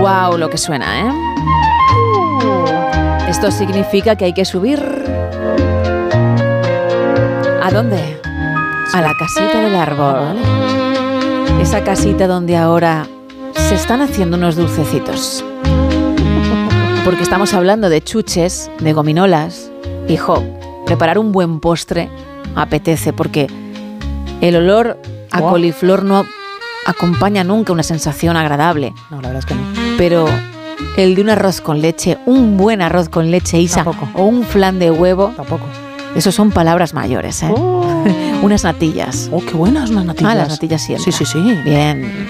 Wow, lo que suena, ¿eh? Esto significa que hay que subir. ¿A dónde? A la casita del árbol. Esa casita donde ahora se están haciendo unos dulcecitos. Porque estamos hablando de chuches, de gominolas. Hijo, preparar un buen postre apetece, porque el olor a coliflor no acompaña nunca una sensación agradable. No, la verdad es que no. Pero el de un arroz con leche, un buen arroz con leche, Isa, o un flan de huevo, tampoco. Eso son palabras mayores, ¿eh? Oh. Unas natillas. Oh, qué buenas unas natillas. Ah, las natillas siempre. Sí. Bien.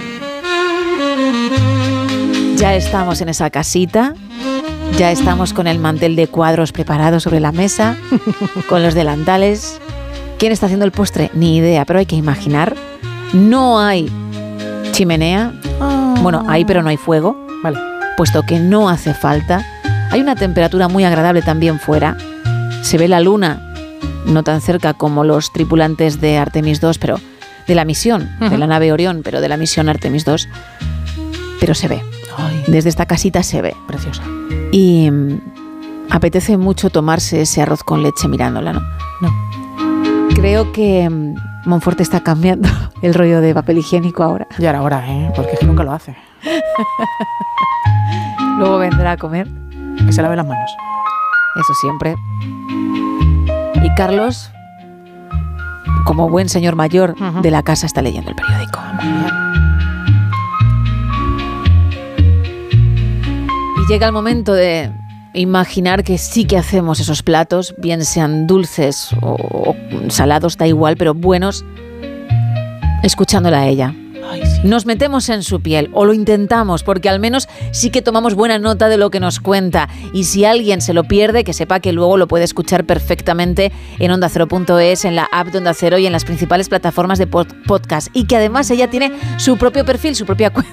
Ya estamos en esa casita. Ya estamos con el mantel de cuadros preparado sobre la mesa, con los delantales. ¿Quién está haciendo el postre? Ni idea, pero hay que imaginar. No hay chimenea. Bueno, hay, pero no hay fuego. Vale. Puesto que no hace falta. Hay una temperatura muy agradable también fuera. Se ve la luna, no tan cerca como los tripulantes de Artemis II, pero de la misión, de la nave Orión, pero de la misión Artemis II. Pero se ve. Ay. Desde esta casita se ve. Preciosa. Y apetece mucho tomarse ese arroz con leche mirándola, ¿no? No. Creo que Monforte está cambiando el rollo de papel higiénico ahora. Ya era hora, ¿eh? Porque es que nunca lo hace. Luego vendrá a comer. Que se lave las manos. Eso siempre. Y Carlos, como buen señor mayor de la casa, está leyendo el periódico. Y llega el momento de imaginar que sí que hacemos esos platos, bien sean dulces o salados, da igual, pero buenos, escuchándola a ella. Ay, sí. Nos metemos en su piel, o lo intentamos, porque al menos sí que tomamos buena nota de lo que nos cuenta. Y si alguien se lo pierde, que sepa que luego lo puede escuchar perfectamente en ondacero.es, en la app de Onda Cero y en las principales plataformas de podcast. Y que además ella tiene su propio perfil, su propia cuenta.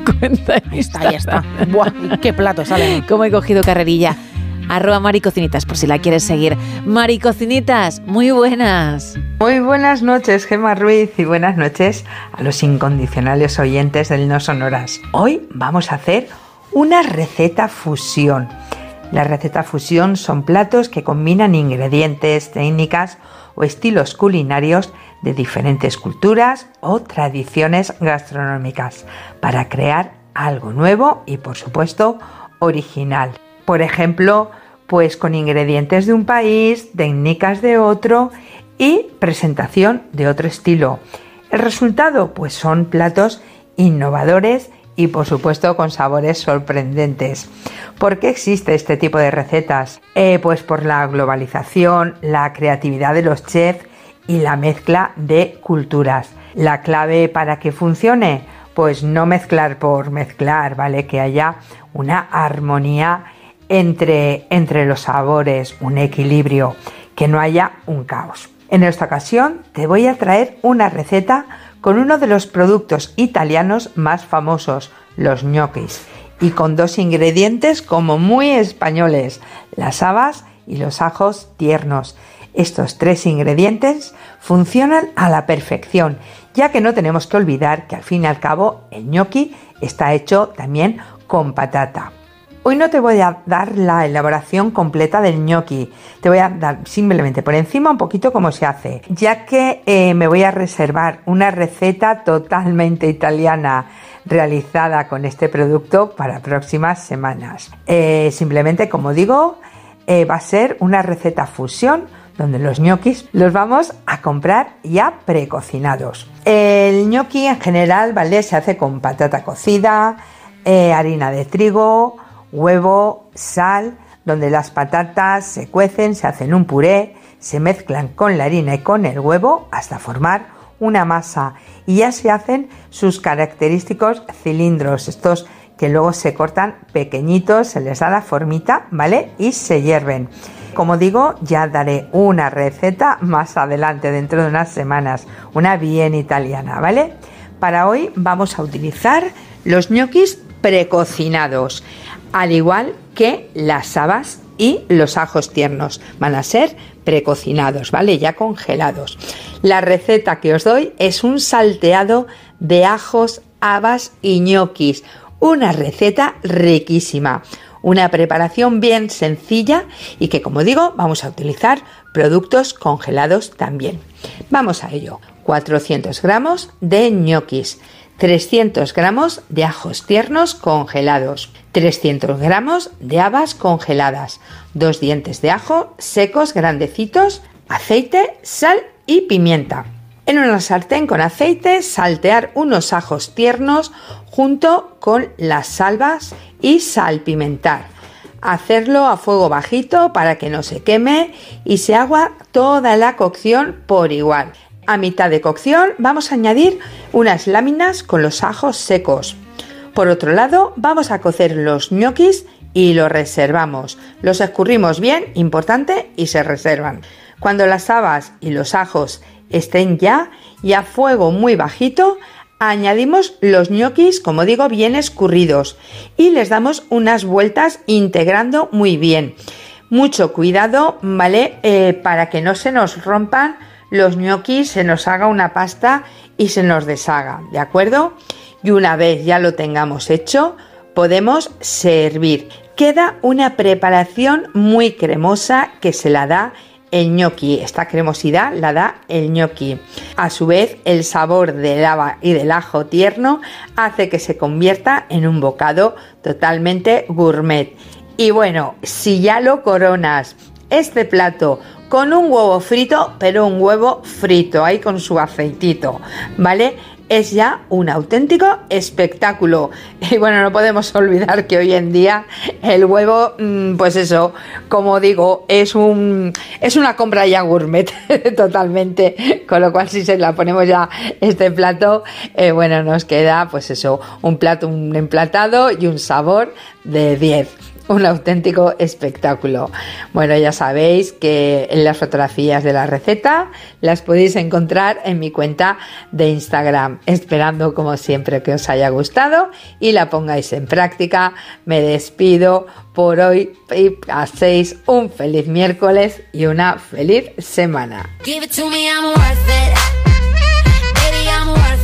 Ahí está. Buah, qué plato sale. Cómo he cogido carrerilla. @maricocinitas, por si la quieres seguir. Maricocinitas, muy buenas. Muy buenas noches, Gemma Ruiz, y buenas noches a los incondicionales oyentes del No Sonoras. Hoy vamos a hacer una receta fusión. Las recetas fusión son platos que combinan ingredientes, técnicas o estilos culinarios de diferentes culturas o tradiciones gastronómicas para crear algo nuevo y, por supuesto, original. Por ejemplo, pues con ingredientes de un país, técnicas de otro y presentación de otro estilo. El resultado, pues son platos innovadores y, por supuesto, con sabores sorprendentes. ¿Por qué existe este tipo de recetas? Pues por la globalización, la creatividad de los chefs y la mezcla de culturas. La clave para que funcione, pues no mezclar por mezclar, ¿vale? Que haya una armonía entre los sabores, un equilibrio, que no haya un caos. En esta ocasión te voy a traer una receta con uno de los productos italianos más famosos, los ñoquis, y con dos ingredientes como muy españoles, las habas y los ajos tiernos. Estos tres ingredientes funcionan a la perfección, ya que no tenemos que olvidar que al fin y al cabo el ñoqui está hecho también con patata. Hoy no te voy a dar la elaboración completa del ñoqui, te voy a dar simplemente por encima un poquito cómo se hace, ya que me voy a reservar una receta totalmente italiana realizada con este producto para próximas semanas. Simplemente, como digo, va a ser una receta fusión donde los ñoquis los vamos a comprar ya precocinados. El ñoqui en general, ¿vale? Se hace con patata cocida, harina de trigo, huevo, sal, donde las patatas se cuecen, se hacen un puré, se mezclan con la harina y con el huevo hasta formar una masa y ya se hacen sus característicos cilindros, estos que luego se cortan pequeñitos, se les da la formita, ¿vale? Y se hierven. Como digo, ya daré una receta más adelante, dentro de unas semanas, una bien italiana, ¿vale? Para hoy vamos a utilizar los ñoquis precocinados, al igual que las habas y los ajos tiernos. Van a ser precocinados, ¿vale? Ya congelados. La receta que os doy es un salteado de ajos, habas y ñoquis. una receta riquísima, una preparación bien sencilla y que, como digo, vamos a utilizar productos congelados también. Vamos a ello. 400 gramos de ñoquis, 300 gramos de ajos tiernos congelados, 300 gramos de habas congeladas, 2 dientes de ajo secos grandecitos, aceite, sal y pimienta. En una sartén con aceite saltear unos ajos tiernos junto con las habas y salpimentar. Hacerlo a fuego bajito para que no se queme y se haga toda la cocción por igual. A mitad de cocción vamos a añadir unas láminas con los ajos secos. Por otro lado, vamos a cocer los ñoquis y los reservamos. Los escurrimos bien, importante, y se reservan. Cuando las habas y los ajos estén ya y a fuego muy bajito, añadimos los ñoquis, como digo, bien escurridos y les damos unas vueltas integrando muy bien. Mucho cuidado, ¿vale? Para que no se nos rompan los ñoquis, se nos haga una pasta y se nos deshaga, ¿de acuerdo? Y una vez ya lo tengamos hecho, podemos servir. Queda una preparación muy cremosa que se la da el ñoqui. Esta cremosidad la da el ñoqui. A su vez, el sabor del haba y del ajo tierno hace que se convierta en un bocado totalmente gourmet. Y bueno, si ya lo coronas este plato con un huevo frito, pero un huevo frito ahí con su aceitito, ¿vale? Es ya un auténtico espectáculo. Y bueno, no podemos olvidar que hoy en día el huevo, pues eso, como digo, es una compra ya gourmet totalmente, con lo cual si se la ponemos ya este plato, bueno, nos queda pues eso, un plato, un emplatado y un sabor de 10. Un auténtico espectáculo. Bueno, ya sabéis que las fotografías de la receta las podéis encontrar en mi cuenta de Instagram. Esperando, como siempre, que os haya gustado y la pongáis en práctica. Me despido por hoy y paséis un feliz miércoles y una feliz semana. Give it to me, I'm worth it.